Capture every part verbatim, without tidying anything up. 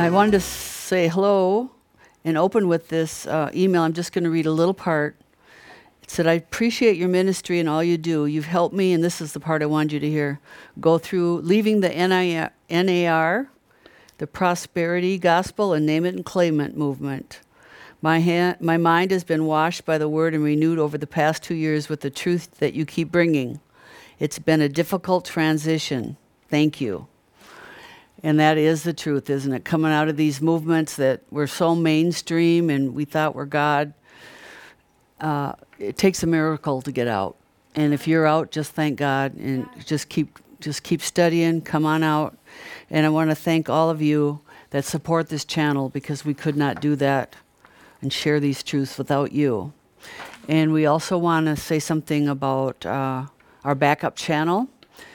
I wanted to say hello and open with this uh, email. I'm just going to read a little part. It said, I appreciate your ministry and all you do. You've helped me, and this is the part I wanted you to hear, go through leaving the N A R, the prosperity gospel, and name it and claim it movement. My, hand, my mind has been washed by the word and renewed over the past two years with the truth that you keep bringing. It's been a difficult transition. Thank you. And that is the truth, isn't it? Coming out of these movements that were so mainstream and we thought were God, uh, it takes a miracle to get out. And if you're out, just thank God and just keep just keep studying, come on out. And I want to thank all of you that support this channel, because we could not do that and share these truths without you. And we also want to say something about uh, our backup channel.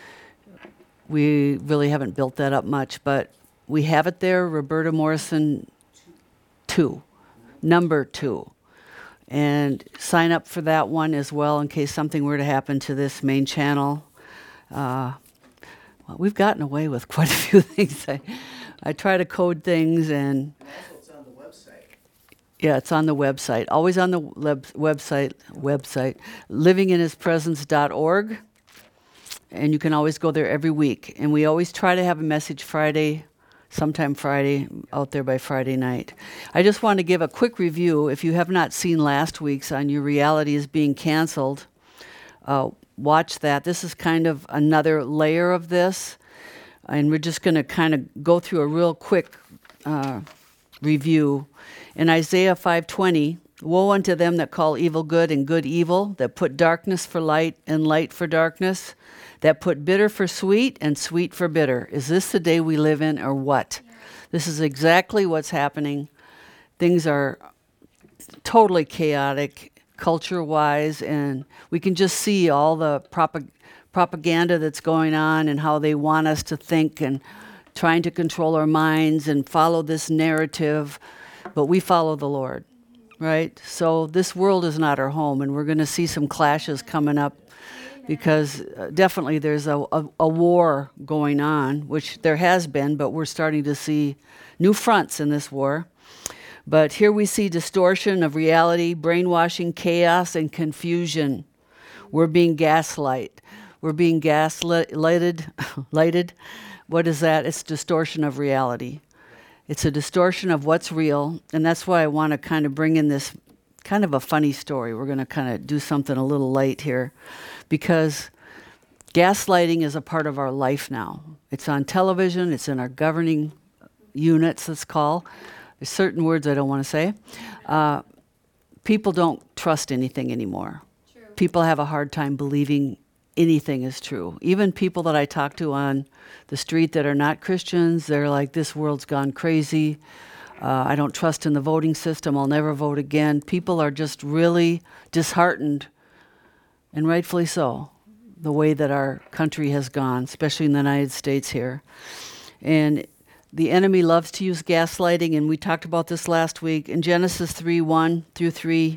We really haven't built that up much, but we have it there, Roberta Morrison two, number two. And sign up for that one as well in case something were to happen to this main channel. Uh, well, we've gotten away with quite a few things. I, I try to code things and... Also, it's on the website. Yeah, it's on the website. Always on the web- website, website, living in his presence dot org. And you can always go there every week. And we always try to have a message Friday, sometime Friday, out there by Friday night. I just want to give a quick review. If you have not seen last week's on Your Reality is Being Canceled, uh, watch that. This is kind of another layer of this. And we're just going to kind of go through a real quick uh, review. In Isaiah five twenty, woe unto them that call evil good and good evil, that put darkness for light and light for darkness, that put bitter for sweet and sweet for bitter. Is this the day we live in, or what? Yeah. This is exactly what's happening. Things are totally chaotic, culture-wise, and we can just see all the propag- propaganda that's going on and how they want us to think and trying to control our minds and follow this narrative, but we follow the Lord, right? So this world is not our home, and we're going to see some clashes coming up, because uh, definitely there's a, a, a war going on, which there has been, but we're starting to see new fronts in this war. But here we see distortion of reality, brainwashing, chaos, and confusion. We're being gaslight. We're being gaslighted. lighted. What is that? It's distortion of reality. It's a distortion of what's real, and that's why I want to kind of bring in this kind of a funny story. We're going to kind of do something a little light here, because gaslighting is a part of our life now. It's on television. It's in our governing units, let's call. There's certain words I don't want to say. Uh, people don't trust anything anymore. True. People have a hard time believing anything is true. Even people that I talk to on the street that are not Christians, they're like, this world's gone crazy. Uh, I don't trust in the voting system. I'll never vote again. People are just really disheartened, and rightfully so, the way that our country has gone, especially in the United States here. And the enemy loves to use gaslighting, and we talked about this last week. In Genesis three, one through three,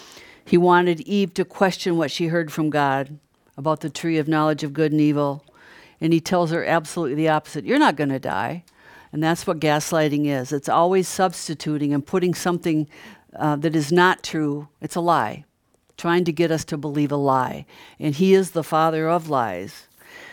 he wanted Eve to question what she heard from God about the tree of knowledge of good and evil. And he tells her absolutely the opposite. You're not going to die. And that's what gaslighting is. It's always substituting and putting something uh, that is not true. It's a lie, trying to get us to believe a lie. And he is the father of lies.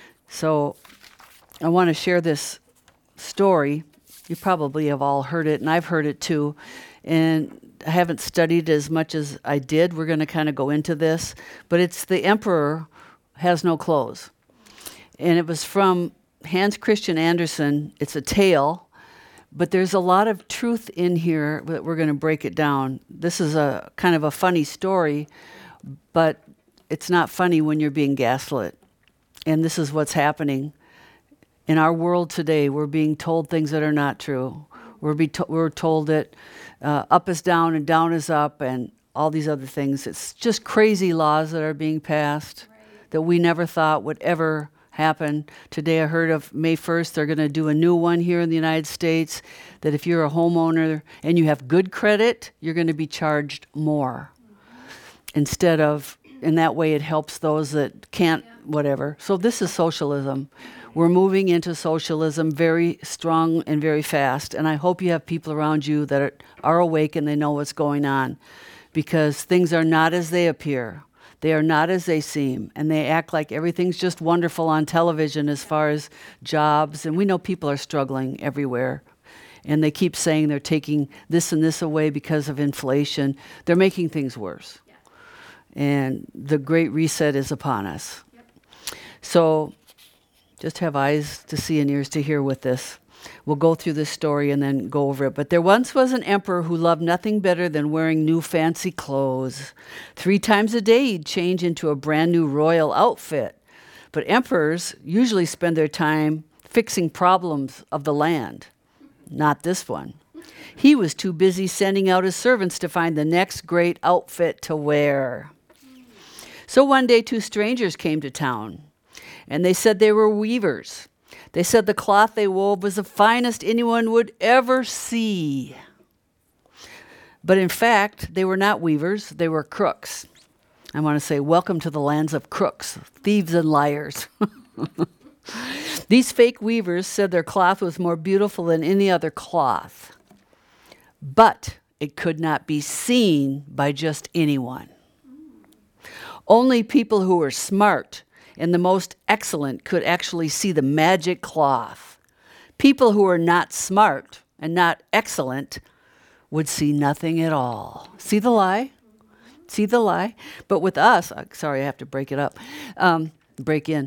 So I want to share this story. You probably have all heard it, and I've heard it too. And I haven't studied as much as I did. We're going to kind of go into this. But it's the emperor has no clothes. And it was from Hans Christian Andersen. It's a tale, but there's a lot of truth in here that we're going to break it down. This is a kind of a funny story, but it's not funny when you're being gaslit. And this is what's happening in our world today. We're being told things that are not true. We're, be to- we're told that uh, up is down and down is up and all these other things. It's just crazy laws that are being passed right. that we never thought would ever happen. Today I heard of May first, they're going to do a new one here in the United States, that if you're a homeowner and you have good credit, you're going to be charged more. Mm-hmm. Instead of, in that way it helps those that can't, yeah. whatever. So this is socialism. We're moving into socialism very strong and very fast. And I hope you have people around you that are, are awake and they know what's going on, because things are not as they appear. They are not as they seem. And they act like everything's just wonderful on television as far as jobs. And we know people are struggling everywhere. And they keep saying they're taking this and this away because of inflation. They're making things worse. Yeah. And the Great Reset is upon us. Yep. So just have eyes to see and ears to hear with this. We'll go through this story and then go over it. But there once was an emperor who loved nothing better than wearing new fancy clothes. Three times a day he'd change into a brand new royal outfit. But emperors usually spend their time fixing problems of the land. Not this one. He was too busy sending out his servants to find the next great outfit to wear. So one day two strangers came to town, and they said they were weavers. They said the cloth they wove was the finest anyone would ever see. But in fact, they were not weavers, they were crooks. I want to say, welcome to the lands of crooks, thieves and liars. These fake weavers said their cloth was more beautiful than any other cloth, but it could not be seen by just anyone. Only people who were smart and the most excellent could actually see the magic cloth. People who were not smart and not excellent would see nothing at all. See the lie? See the lie? But with us, sorry, I have to break it up, um, break in.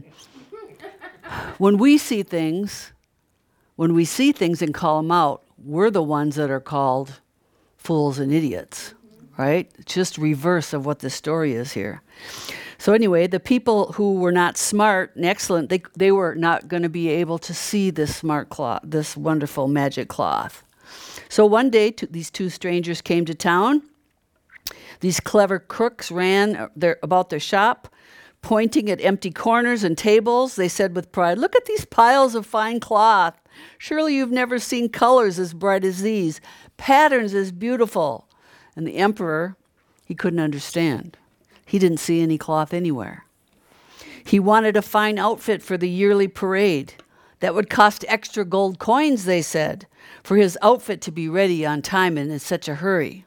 When we see things, when we see things and call them out, we're the ones that are called fools and idiots, right? It's just reverse of what the story is here. So anyway, the people who were not smart and excellent, they they were not going to be able to see this smart cloth, this wonderful magic cloth. So one day, two, these two strangers came to town. These clever crooks ran their, about their shop, pointing at empty corners and tables. They said with pride, "Look at these piles of fine cloth. Surely you've never seen colors as bright as these, patterns as beautiful." And the emperor, he couldn't understand. He didn't see any cloth anywhere. He wanted a fine outfit for the yearly parade. That would cost extra gold coins, they said, for his outfit to be ready on time and in such a hurry.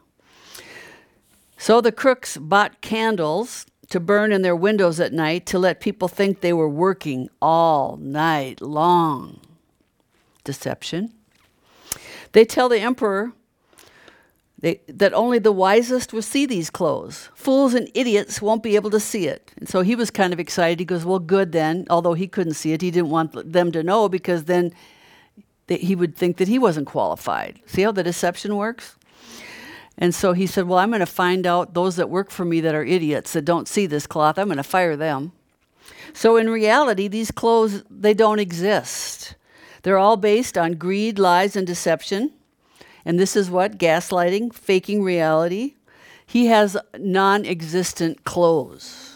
So the crooks bought candles to burn in their windows at night to let people think they were working all night long. Deception. They tell the emperor They, that only the wisest will see these clothes. Fools and idiots won't be able to see it. And so he was kind of excited. He goes, well, good then. Although he couldn't see it, he didn't want them to know, because then they, he would think that he wasn't qualified. See how the deception works? And so he said, well, I'm going to find out those that work for me that are idiots, that don't see this cloth. I'm going to fire them. So in reality, these clothes, they don't exist. They're all based on greed, lies, and deception. And this is what? Gaslighting, faking reality. He has non-existent clothes.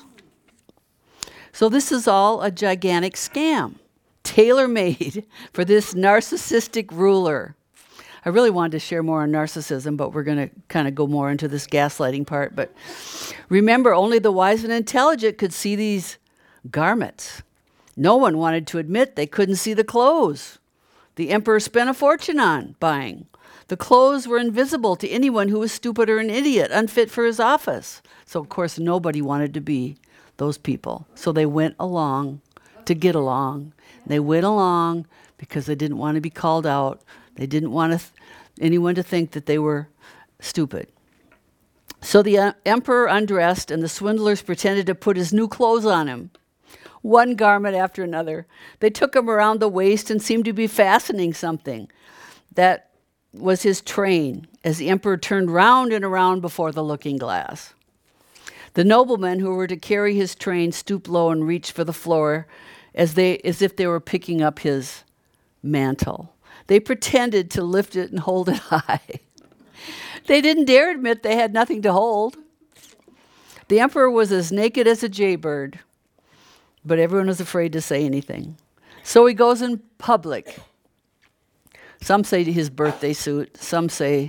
So this is all a gigantic scam, tailor-made for this narcissistic ruler. I really wanted to share more on narcissism, but we're going to kind of go more into this gaslighting part. But remember, only the wise and intelligent could see these garments. No one wanted to admit they couldn't see the clothes the emperor spent a fortune on buying. The clothes were invisible to anyone who was stupid or an idiot, unfit for his office. So, of course, nobody wanted to be those people. So they went along to get along. They went along because they didn't want to be called out. They didn't want to th- anyone to think that they were stupid. So the uh, emperor undressed, and the swindlers pretended to put his new clothes on him, one garment after another. They took him around the waist and seemed to be fastening something. That was his train, as the emperor turned round and around before the looking glass. The noblemen who were to carry his train stooped low and reached for the floor as they as if they were picking up his mantle. They pretended to lift it and hold it high. They didn't dare admit they had nothing to hold. The emperor was as naked as a jaybird, but everyone was afraid to say anything. So he goes in public. Some say his birthday suit. Some say,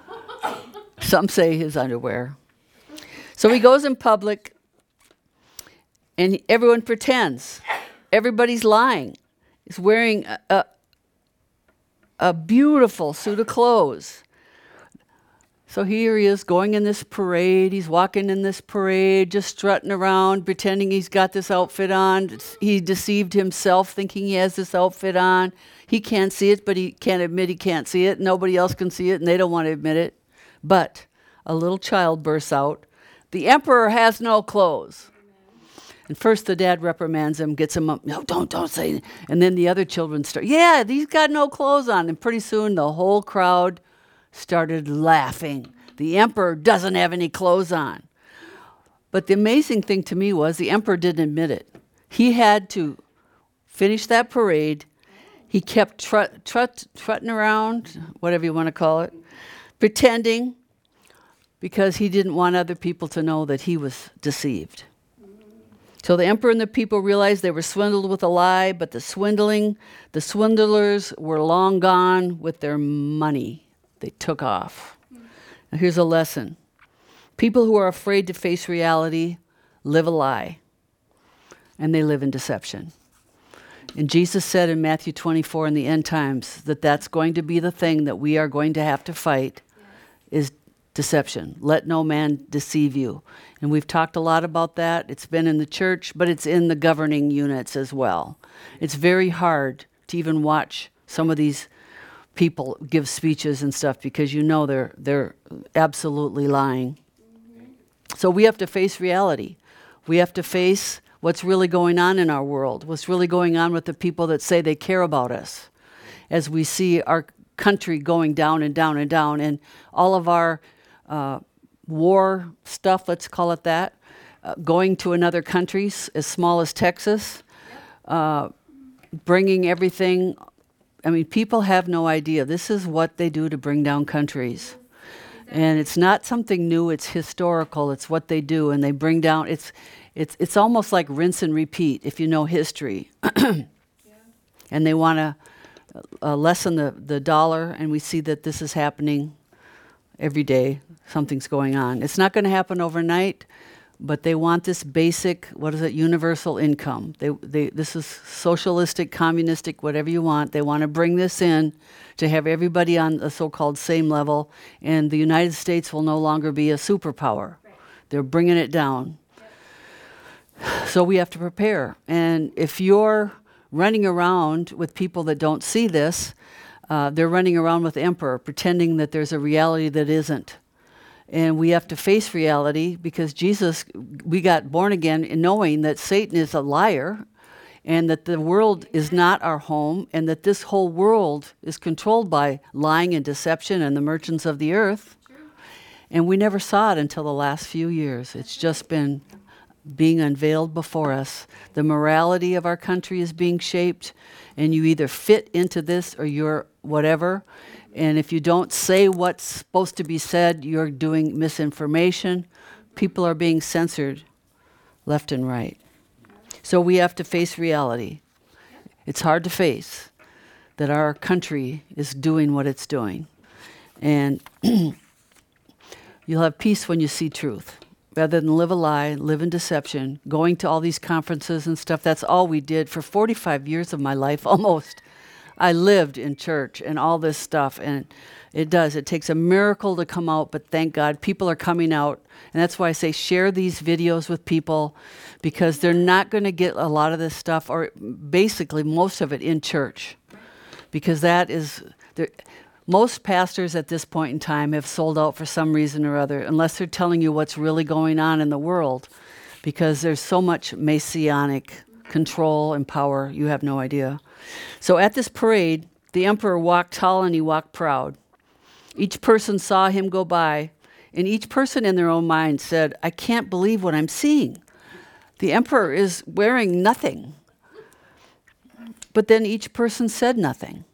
some say his underwear. So he goes in public, and everyone pretends. Everybody's lying. is wearing a, a, a beautiful suit of clothes. So here he is going in this parade. He's walking in this parade, just strutting around, pretending he's got this outfit on. It's, he deceived himself thinking he has this outfit on. He can't see it, but he can't admit he can't see it. Nobody else can see it, and they don't want to admit it. But a little child bursts out, "The emperor has no clothes." And first the dad reprimands him, gets him up, "No, don't, don't say it." And then the other children start, "Yeah, he's got no clothes on." And pretty soon the whole crowd started laughing. The emperor doesn't have any clothes on. But the amazing thing to me was the emperor didn't admit it. He had to finish that parade. He kept trut, trut, trutting around, whatever you want to call it, pretending, because he didn't want other people to know that he was deceived. So the emperor and the people realized they were swindled with a lie, but the swindling, the swindlers were long gone with their money. They took off. Now here's a lesson. People who are afraid to face reality live a lie, and they live in deception. And Jesus said in Matthew twenty-four in the end times that that's going to be the thing that we are going to have to fight, is deception. Let no man deceive you. And we've talked a lot about that. It's been in the church, but it's in the governing units as well. It's very hard to even watch some of these people give speeches and stuff because you know they're they're absolutely lying. So we have to face reality. We have to face what's really going on in our world, what's really going on with the people that say they care about us. As we see our country going down and down and down, and all of our uh, war stuff, let's call it that, uh, going to another country s- as small as Texas, uh, bringing everything. I mean, people have no idea. This is what they do to bring down countries. And it's not something new, it's historical. It's what they do, and they bring down, it's it's it's almost like rinse and repeat if you know history. Yeah. And they want to uh, lessen the, the dollar, and we see that this is happening every day. Something's going on. It's not going to happen overnight, but they want this basic, what is it, universal income. They, they, this is socialistic, communistic, whatever you want. They want to bring this in to have everybody on the so-called same level, and the United States will no longer be a superpower. Right. They're bringing it down. Yep. So we have to prepare. And if you're running around with people that don't see this, uh, they're running around with the emperor, pretending that there's a reality that isn't. And we have to face reality because Jesus, we got born again in knowing that Satan is a liar and that the world is not our home and that this whole world is controlled by lying and deception and the merchants of the earth. True. And we never saw it until the last few years. It's just been being unveiled before us. The morality of our country is being shaped, and you either fit into this or you're whatever. And if you don't say what's supposed to be said, you're doing misinformation. People are being censored left and right. So we have to face reality. It's hard to face that our country is doing what it's doing. And you'll have peace when you see truth. Rather than live a lie, live in deception, going to all these conferences and stuff, that's all we did for forty-five years of my life almost. I lived in church and all this stuff, and it does. It takes a miracle to come out, but thank God people are coming out. And that's why I say share these videos with people, because they're not going to get a lot of this stuff, or basically most of it, in church. Because that is, most pastors at this point in time have sold out for some reason or other, unless they're telling you what's really going on in the world, because there's so much Messianic control and power, you have no idea. So at this parade, the emperor walked tall and he walked proud. Each person saw him go by, and each person in their own mind said, I can't believe what I'm seeing. The emperor is wearing nothing. But then each person said nothing.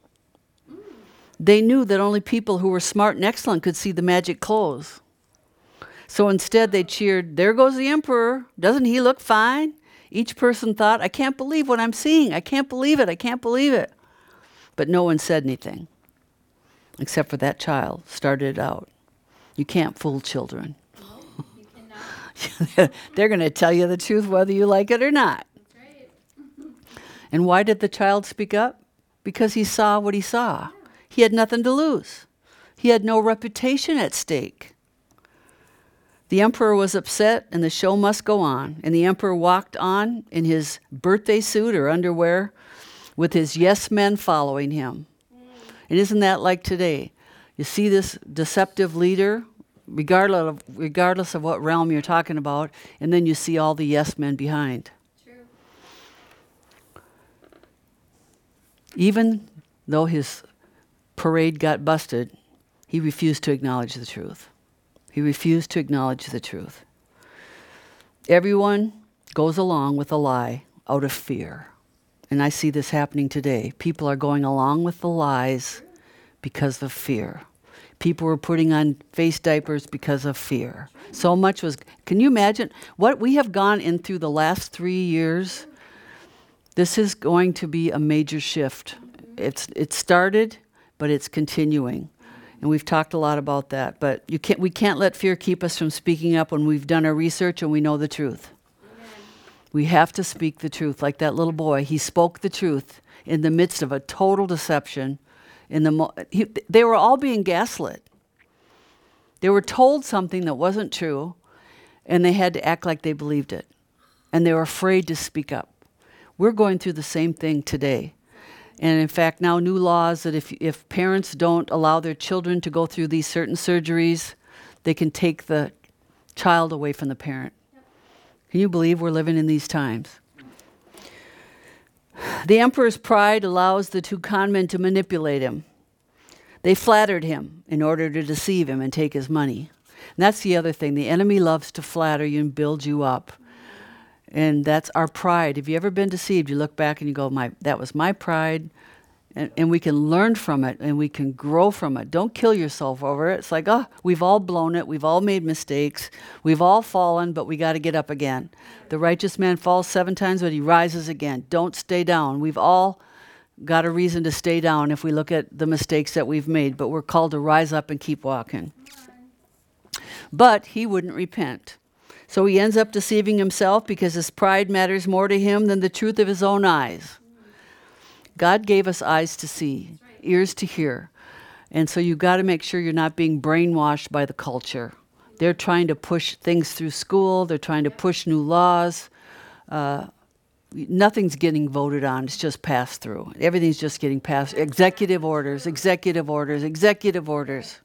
They knew that only people who were smart and excellent could see the magic clothes. So instead they cheered, there goes the emperor. Doesn't he look fine? Each person thought, I can't believe what I'm seeing. I can't believe it. I can't believe it. But no one said anything, except for that child started it out. You can't fool children. No, you cannot. They're going to tell you the truth whether you like it or not. That's right. And why did the child speak up? Because he saw what he saw. He had nothing to lose. He had no reputation at stake. The emperor was upset, and the show must go on. And the emperor walked on in his birthday suit or underwear with his yes men following him. And isn't that like today? You see this deceptive leader, regardless of, regardless of what realm you're talking about, and then you see all the yes men behind. True. Even though his parade got busted, he refused to acknowledge the truth. He refused to acknowledge the truth. Everyone goes along with a lie out of fear. And I see this happening today. People are going along with the lies because of fear. People were putting on face diapers because of fear. So much was, can you imagine what we have gone in through the last three years? This is going to be a major shift. It's it started, but it's continuing. And we've talked a lot about that. But you can't, we can't let fear keep us from speaking up when we've done our research and we know the truth. Amen. We have to speak the truth. Like that little boy, he spoke the truth in the midst of a total deception. In the mo- he, they were all being gaslit. They were told something that wasn't true, and they had to act like they believed it. And they were afraid to speak up. We're going through the same thing today. And in fact, now new laws that if if parents don't allow their children to go through these certain surgeries, they can take the child away from the parent. Yep. Can you believe we're living in these times? The emperor's pride allows the two conmen to manipulate him. They flattered him in order to deceive him and take his money. And that's the other thing. The enemy loves to flatter you and build you up. And that's our pride. Have you ever been deceived? You look back and you go, "My, that was my pride." And, and we can learn from it and we can grow from it. Don't kill yourself over it. It's like, oh, we've all blown it. We've all made mistakes. We've all fallen, but we got to get up again. The righteous man falls seven times, but he rises again. Don't stay down. We've all got a reason to stay down if we look at the mistakes that we've made, but we're called to rise up and keep walking. But he wouldn't repent. So he ends up deceiving himself because his pride matters more to him than the truth of his own eyes. God gave us eyes to see, ears to hear. And so you've got to make sure you're not being brainwashed by the culture. They're trying to push things through school. They're trying to push new laws. Uh, nothing's getting voted on. It's just passed through. Everything's just getting passed. Executive orders, executive orders, executive orders.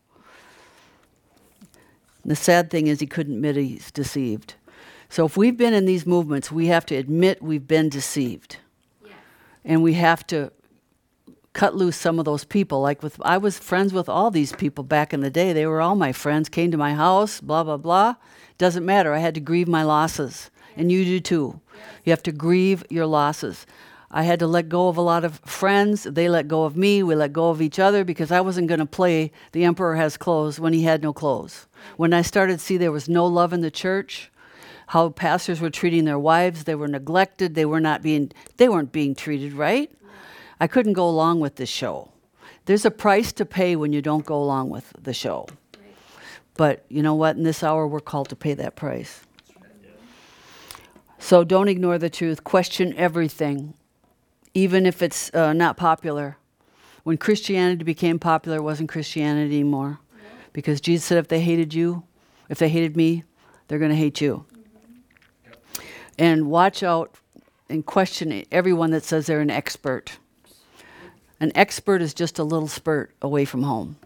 The sad thing is he couldn't admit he's deceived. So if we've been in these movements, we have to admit we've been deceived. Yes. And we have to cut loose some of those people. Like with, I was friends with all these people back in the day. They were all my friends, came to my house, blah, blah, blah. Doesn't matter. I had to grieve my losses. And you do too. Yes. You have to grieve your losses. I had to let go of a lot of friends. They let go of me. We let go of each other because I wasn't going to play the emperor has clothes when he had no clothes. When I started to see there was no love in the church, how pastors were treating their wives, they were neglected, they were not being, they weren't being treated right. I couldn't go along with this show. There's a price to pay when you don't go along with the show. Right. But you know what? In this hour, we're called to pay that price. So don't ignore the truth. Question everything, even if it's uh, not popular. When Christianity became popular, it wasn't Christianity anymore. Yeah. Because Jesus said if they hated you, if they hated me, they're going to hate you. Mm-hmm. And watch out and question everyone that says they're an expert. An expert is just a little spurt away from home.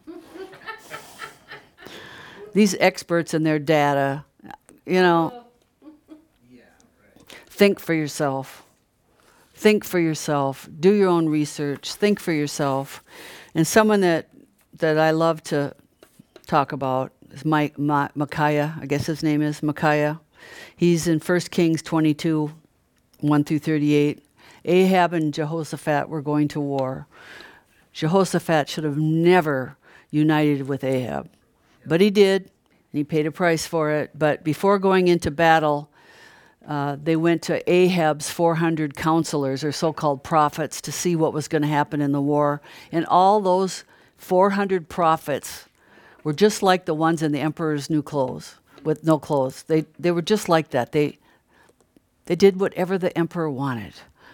These experts and their data, you know, Yeah, right. think for yourself. Think for yourself. Do your own research. Think for yourself. And someone that that I love to talk about is Mike, Ma, Micaiah. I guess his name is Micaiah. He's in First Kings twenty-two, one through thirty-eight. Ahab and Jehoshaphat were going to war. Jehoshaphat should have never united with Ahab. But he did, and he paid a price for it. But before going into battle, uh, they went to Ahab's four hundred counselors, or so-called prophets, to see what was going to happen in the war. And all those four hundred prophets were just like the ones in the emperor's new clothes, with no clothes. They they were just like that. They they did whatever the emperor wanted.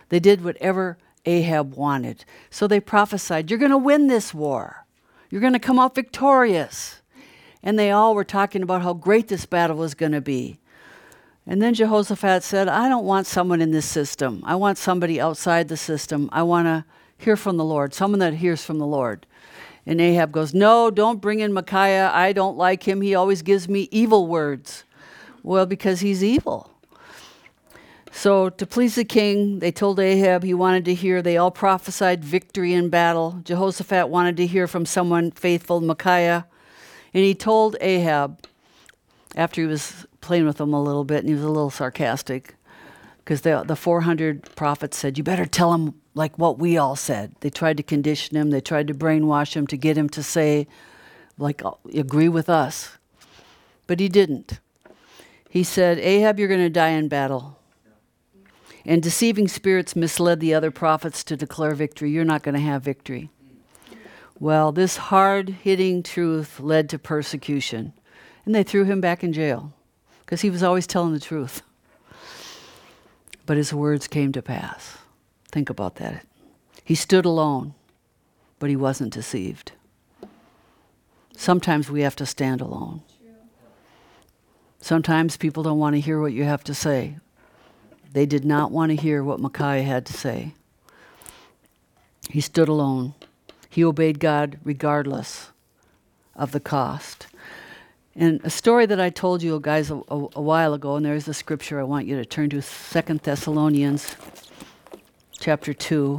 They did whatever Ahab wanted. So they prophesied, you're going to win this war. You're going to come out victorious. And they all were talking about how great this battle was going to be. And then Jehoshaphat said, I don't want someone in this system. I want somebody outside the system. I want to hear from the Lord, someone that hears from the Lord. And Ahab goes, no, don't bring in Micaiah. I don't like him. He always gives me evil words. Well, because he's evil. So to please the king, they told Ahab he wanted to hear. They all prophesied victory in battle. Jehoshaphat wanted to hear from someone faithful, Micaiah. And he told Ahab, after he was playing with him a little bit, and he was a little sarcastic, because the, the four hundred prophets said, you better tell him like what we all said. They tried to condition him. They tried to brainwash him to get him to say, like, agree with us. But he didn't. He said, Ahab, you're going to die in battle. And deceiving spirits misled the other prophets to declare victory. You're not going to have victory. Well, this hard-hitting truth led to persecution. And they threw him back in jail because he was always telling the truth. But his words came to pass. Think about that. He stood alone, but he wasn't deceived. Sometimes we have to stand alone. Sometimes people don't want to hear what you have to say. They did not want to hear what Micaiah had to say. He stood alone. He obeyed God regardless of the cost. And a story that I told you guys a, a, a while ago, and there's a scripture I want you to turn to, Second Thessalonians chapter two.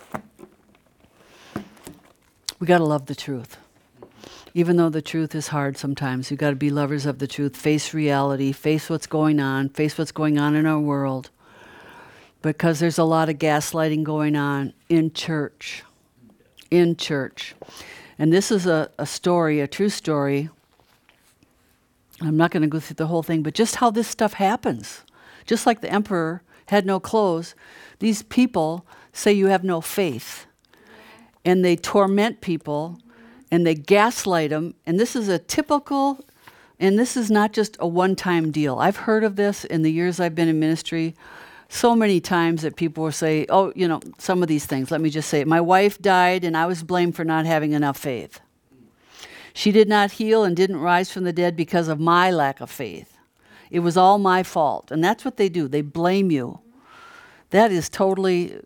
We got to love the truth. Even though the truth is hard sometimes, you got to be lovers of the truth, face reality, face what's going on, face what's going on in our world. Because there's a lot of gaslighting going on in church. In church. And this is a, a story, a true story. I'm not going to go through the whole thing, but just how this stuff happens. Just like the emperor had no clothes, these people say you have no faith. And they torment people, and they gaslight them. And this is a typical, and this is not just a one-time deal. I've heard of this in the years I've been in ministry so many times that people will say, oh, you know, some of these things. Let me just say it. My wife died, and I was blamed for not having enough faith. She did not heal and didn't rise from the dead because of my lack of faith. It was all my fault. And that's what they do. They blame you. That is totally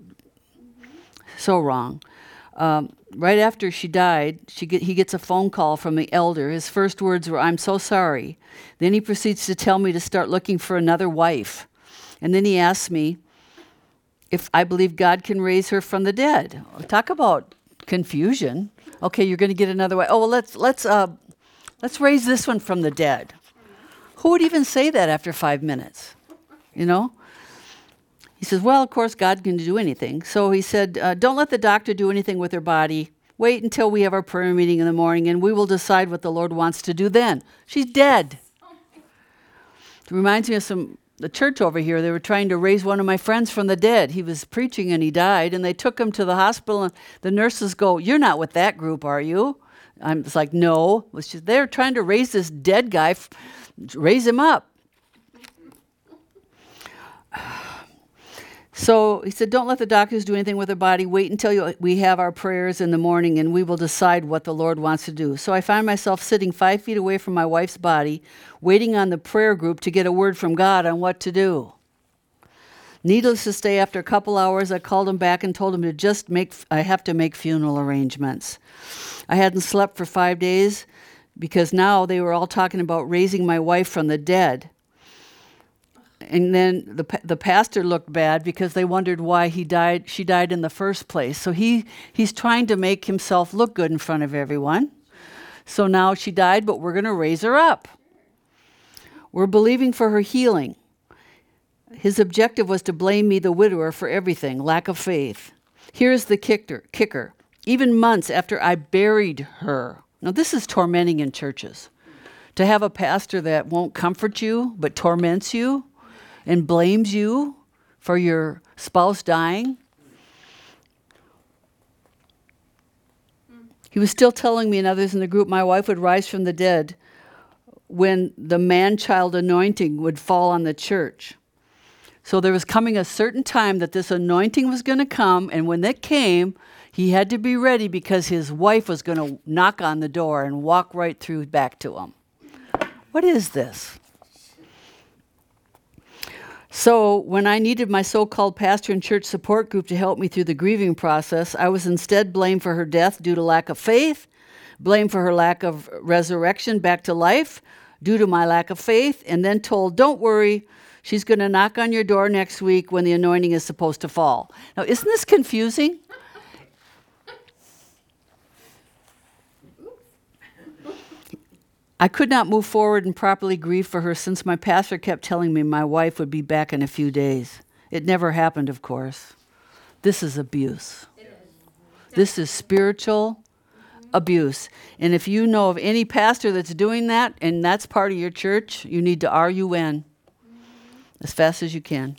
so wrong. Um, right after she died, she get, he gets a phone call from the elder. His first words were, I'm so sorry. Then he proceeds to tell me to start looking for another wife. And then he asks me if I believe God can raise her from the dead. Talk about confusion. Okay, you're going to get another wife. Oh, well, let's let's uh, let's raise this one from the dead. Who would even say that after five minutes? You know? He says, well, of course, God can do anything. So he said, uh, don't let the doctor do anything with her body. Wait until we have our prayer meeting in the morning, and we will decide what the Lord wants to do then. She's dead. It reminds me of some the church over here. They were trying to raise one of my friends from the dead. He was preaching, and he died, and they took him to the hospital, and the nurses go, you're not with that group, are you? I'm just like, no. They're trying to raise this dead guy, raise him up. So he said, don't let the doctors do anything with her body. Wait until you, we have our prayers in the morning, and we will decide what the Lord wants to do. So I find myself sitting five feet away from my wife's body, waiting on the prayer group to get a word from God on what to do. Needless to say, after a couple hours, I called him back and told him to just make, I have to make funeral arrangements. I hadn't slept for five days because now they were all talking about raising my wife from the dead. And then the the pastor looked bad because they wondered why he died. She died in the first place. So he he's trying to make himself look good in front of everyone. So now she died, but we're going to raise her up. We're believing for her healing. His objective was to blame me, the widower, for everything, lack of faith. Here's the kicker. Kicker. Even months after I buried her. Now this is tormenting in churches. To have a pastor that won't comfort you but torments you and blames you for your spouse dying. He was still telling me and others in the group my wife would rise from the dead when the man-child anointing would fall on the church. So there was coming a certain time that this anointing was going to come, and when it came, he had to be ready because his wife was going to knock on the door and walk right through back to him. What is this? So when I needed my so-called pastor and church support group to help me through the grieving process, I was instead blamed for her death due to lack of faith, blamed for her lack of resurrection back to life due to my lack of faith, and then told, don't worry, she's going to knock on your door next week when the anointing is supposed to fall. Now, isn't this confusing? I could not move forward and properly grieve for her since my pastor kept telling me my wife would be back in a few days. It never happened, of course. This is abuse. This is spiritual abuse. And if you know of any pastor that's doing that, and that's part of your church, you need to R U N as fast as you can.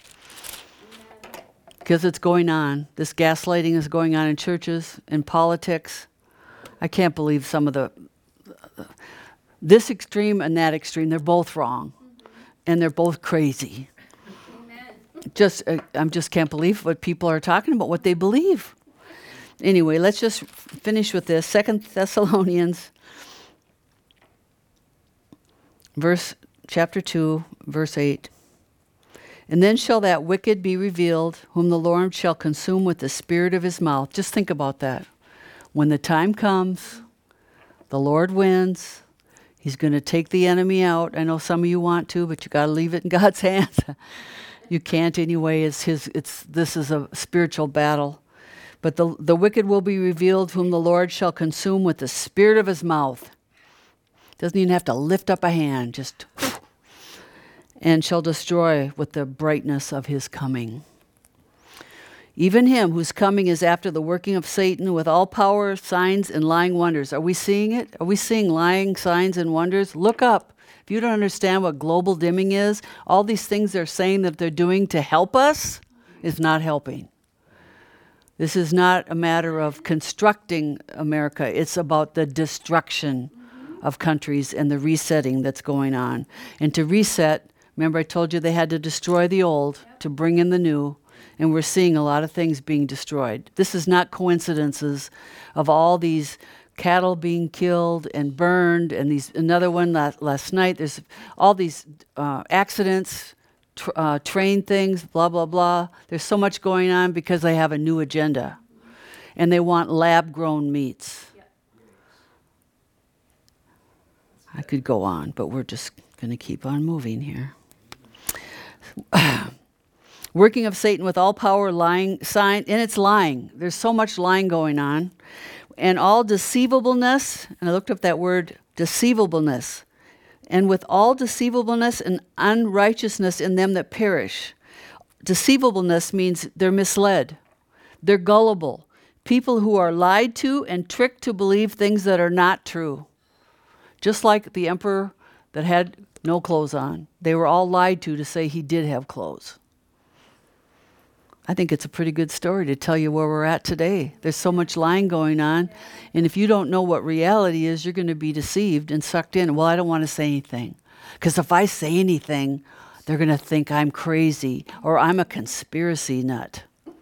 Because it's going on. This gaslighting is going on in churches, in politics. I can't believe some of the... This extreme and that extreme, they're both wrong. And they're both crazy. Amen. Just, uh, I just can't believe what people are talking about, what they believe. Anyway, let's just finish with this. Second Thessalonians, verse, chapter two, verse eight. And then shall that wicked be revealed, whom the Lord shall consume with the spirit of his mouth. Just think about that. When the time comes, the Lord wins. He's going to take the enemy out. I know some of you want to, but you got to leave it in God's hands. You can't anyway. It's his. It's this is a spiritual battle. But the the wicked will be revealed, whom the Lord shall consume with the spirit of his mouth. Doesn't even have to lift up a hand, just and shall destroy with the brightness of his coming. Even him whose coming is after the working of Satan with all power, signs, and lying wonders. Are we seeing it? Are we seeing lying signs and wonders? Look up. If you don't understand what global dimming is, all these things they're saying that they're doing to help us is not helping. This is not a matter of constructing America. It's about the destruction of countries and the resetting that's going on. And to reset, remember I told you they had to destroy the old to bring in the new. And we're seeing a lot of things being destroyed. This is not coincidences of all these cattle being killed and burned, and these another one last, last night. There's all these uh, accidents, tr- uh, train things, blah, blah, blah. There's so much going on because they have a new agenda. And they want lab-grown meats. Yep. I could go on, but we're just going to keep on moving here. Working of Satan with all power, lying, sign, and it's lying. There's so much lying going on. And all deceivableness, and I looked up that word, deceivableness. And with all deceivableness and unrighteousness in them that perish. Deceivableness means they're misled. They're gullible. People who are lied to and tricked to believe things that are not true. Just like the emperor that had no clothes on. They were all lied to to say he did have clothes. I think it's a pretty good story to tell you where we're at today. There's so much lying going on. And if you don't know what reality is, you're going to be deceived and sucked in. Well, I don't want to say anything. Because if I say anything, they're going to think I'm crazy or I'm a conspiracy nut.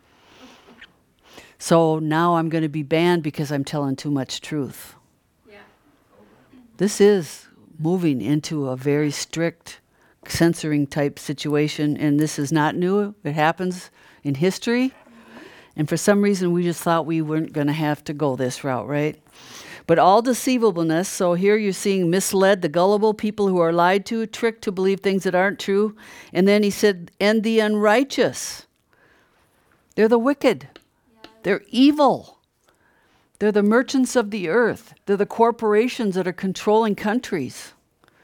So now I'm going to be banned because I'm telling too much truth. Yeah. This is moving into a very strict censoring type situation. And this is not new. It happens in history, and for some reason we just thought we weren't going to have to go this route, right? But all deceivableness, so here you're seeing misled, the gullible, people who are lied to, tricked to believe things that aren't true. And then he said, and the unrighteous. They're the wicked. Yeah. They're evil. They're the merchants of the earth. They're the corporations that are controlling countries.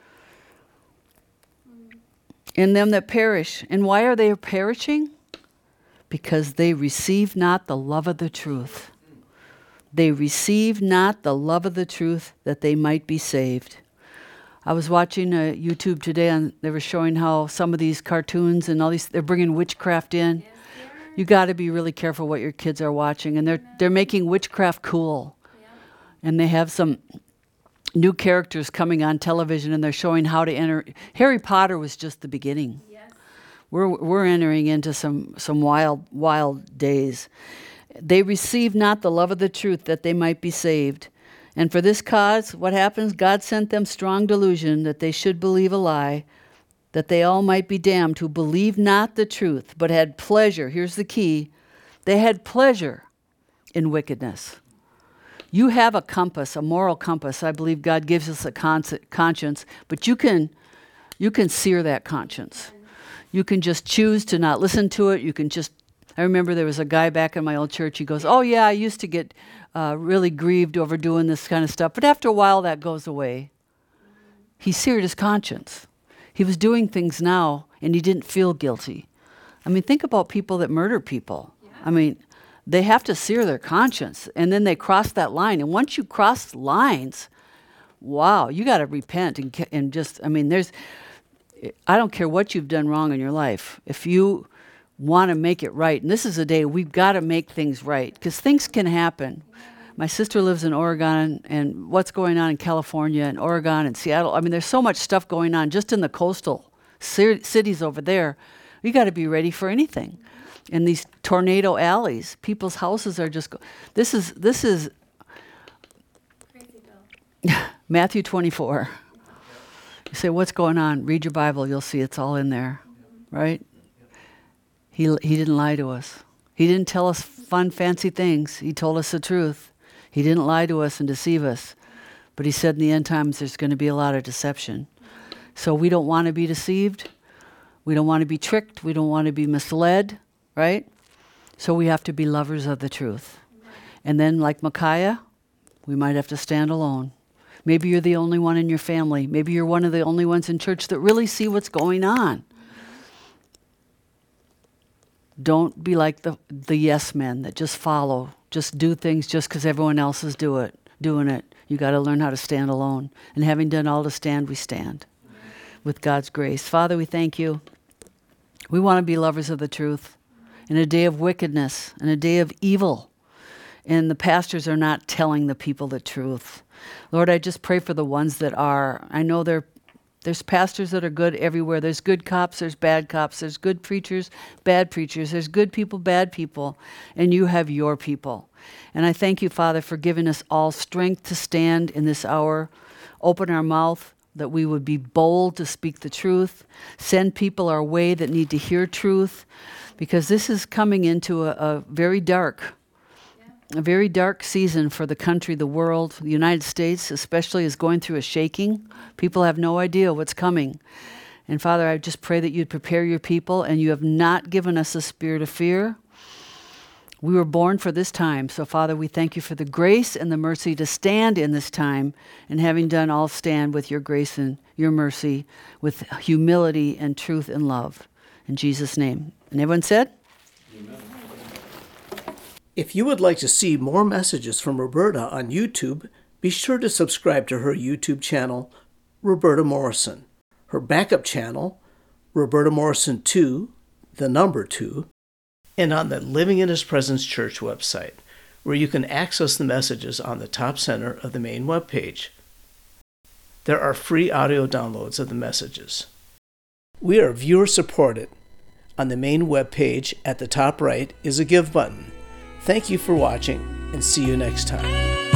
Mm. In them that perish. And why are they perishing? Because they receive not the love of the truth. They receive not the love of the truth that they might be saved. I was watching uh, YouTube today, and they were showing how some of these cartoons and all these, they're bringing witchcraft in. Yes, you got to be really careful what your kids are watching. And they're they're making witchcraft cool. Yeah. And they have some new characters coming on television, and they're showing how to enter. Harry Potter was just the beginning. Yes. We're we're entering into some some wild wild days. They received not the love of the truth that they might be saved. And for this cause, what happens? God sent them strong delusion that they should believe a lie, that they all might be damned who believed not the truth, but had pleasure. Here's the key. They had pleasure in wickedness. You have a compass, a moral compass. I believe God gives us a con- conscience, but you can, you can sear that conscience. You can just choose to not listen to it. You can just, I remember there was a guy back in my old church. He goes, oh yeah, I used to get uh, really grieved over doing this kind of stuff. But after a while, that goes away. He seared his conscience. He was doing things now, and he didn't feel guilty. I mean, think about people that murder people. Yeah. I mean, they have to sear their conscience, and then they cross that line. And once you cross lines, wow, you got to repent and and just, I mean, there's, I don't care what you've done wrong in your life. If you want to make it right, and this is a day we've got to make things right, because things can happen. My sister lives in Oregon, and what's going on in California and Oregon and Seattle, I mean, there's so much stuff going on just in the coastal c- cities over there. You got to be ready for anything. In these tornado alleys, people's houses are just, go- this is, this is Crazy Bill. Matthew twenty-four. You say, what's going on? Read your Bible, you'll see it's all in there, right? He he didn't lie to us. He didn't tell us fun, fancy things. He told us the truth. He didn't lie to us and deceive us. But he said in the end times there's going to be a lot of deception. So we don't want to be deceived. We don't want to be tricked. We don't want to be misled, right? So we have to be lovers of the truth. And then like Micaiah, we might have to stand alone. Maybe you're the only one in your family. Maybe you're one of the only ones in church that really see what's going on. Don't be like the the yes men that just follow, just do things just because everyone else is do it, doing it. You got to learn how to stand alone. And having done all to stand, we stand with God's grace. Father, we thank you. We want to be lovers of the truth in a day of wickedness, in a day of evil. And the pastors are not telling the people the truth. Lord, I just pray for the ones that are. I know there, there's pastors that are good everywhere. There's good cops, there's bad cops, there's good preachers, bad preachers, there's good people, bad people, and you have your people. And I thank you, Father, for giving us all strength to stand in this hour. Open our mouth that we would be bold to speak the truth. Send people our way that need to hear truth, because this is coming into a, a very dark A very dark season for the country, the world. The United States especially is going through a shaking. People have no idea what's coming. And Father, I just pray that you'd prepare your people, and you have not given us a spirit of fear. We were born for this time. So Father, we thank you for the grace and the mercy to stand in this time, and having done all, stand with your grace and your mercy, with humility and truth and love. In Jesus' name. And everyone said? Amen. If you would like to see more messages from Roberta on YouTube, be sure to subscribe to her YouTube channel, Roberta Morrison, her backup channel, Roberta Morrison two, the number two, and on the Living in His Presence Church website, where you can access the messages on the top center of the main webpage. There are free audio downloads of the messages. We are viewer supported. On the main webpage at the top right is a Give button. Thank you for watching, and see you next time.